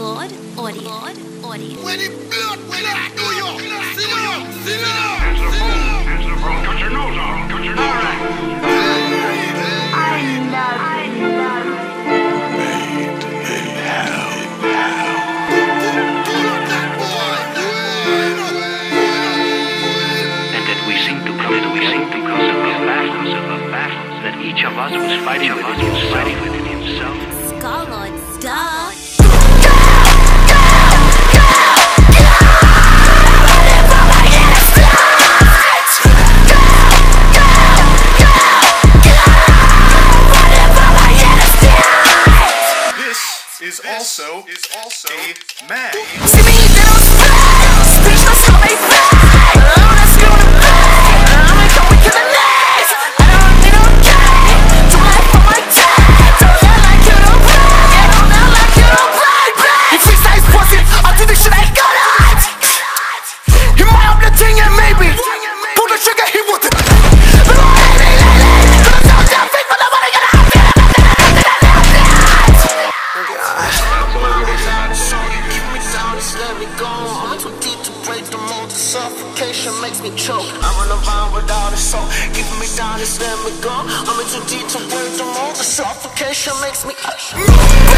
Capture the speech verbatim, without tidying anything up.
Lord Audio. Lord Audio. When it blood, when it do you, see you, see you. Answer the phone, answer the phone. Cut your nose off, cut your nose off. I love, I love. Made in hell. And that we seem to come together because of the battles of the battles that each of us was fighting within himself, fighting within himself. Scarlet Star. Is also is also a mag. See me, they don't spray. Speechless, how they play. I'm not screwing the play. I'm like, going to the next. I don't need no game. Don't laugh on my tag. Don't act like you don't play. Yeah, don't act like you don't play, play. You freestyle pussy. I'll do this shit I got it. He might have the thing and maybe pull the trigger, he want it. But I'm lately, lately. Cause I'm down fake, but I wanna get out there. Let me go. I'm too deep to break the mold. The suffocation makes me choke. I run around without a soul. Keeping me down, just let me go. I'm too deep to break the mold. The suffocation makes me